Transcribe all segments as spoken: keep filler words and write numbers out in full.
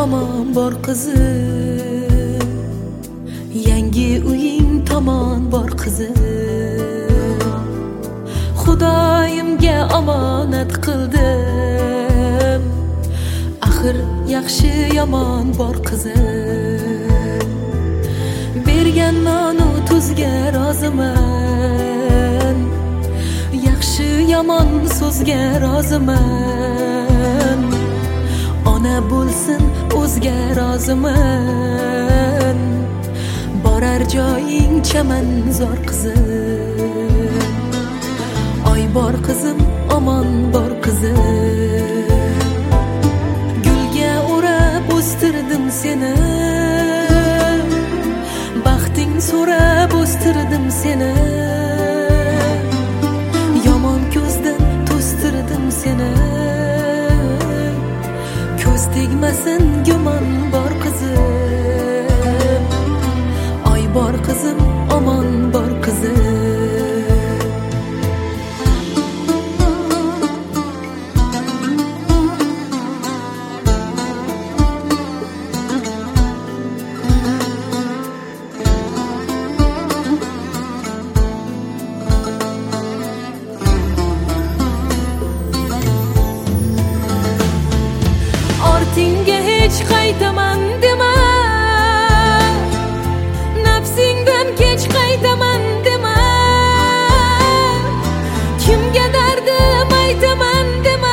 omon bor qizim, yangi uying tomon bor qizim. Xudoyimga omonat qildim, axir yaxshi yomon bor qizim. Bergan nonu tuzga roziman, yaxshi yomon so'zga roziman. Ona bo'lsin o'zga roziman, borar joying chaman zor qizim. Oy bor qizim, omon bor qizim. Gulga o'rab o'stirdim seni, baxting so'rab o'stirdim seni. Yomon ko'zdan to'stirdim seni, ko'z tegmasin gumon bor qizim. Oy bor qizim, omon bor qizim. Ortingga hech qaytaman dema, nafsingdan kech qaytaman dema. Kimga dardim aytaman dema.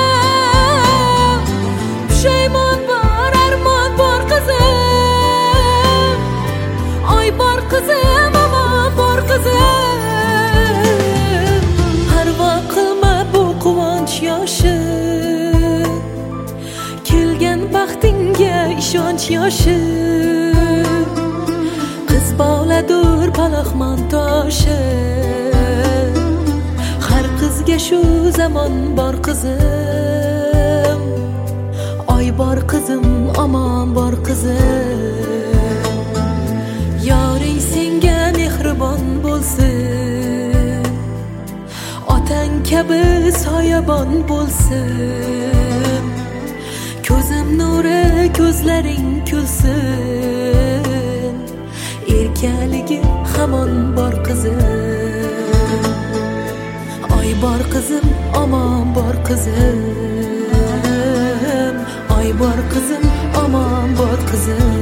Pushaymon bor, armon bor qizim. Oy bor qizim, omon bor qizim. Parvo qilma bu quvonch yoshi, kelgan baxtingga ishonch yoshi. Qiz boladur palaxmon toshi, har qizga shu zamon bor qizim. Oy bor qizim, omon bor qizim. Yoring senga mehribon bo'lsin, otang kabi soyabon bo'lsin. Ko'zim nuri, ko'zlaring kulsin, erkaligi hamon bor qizim. Oy bor qizim, omon bor qizim. Oy bor qizim, omon bor qizim.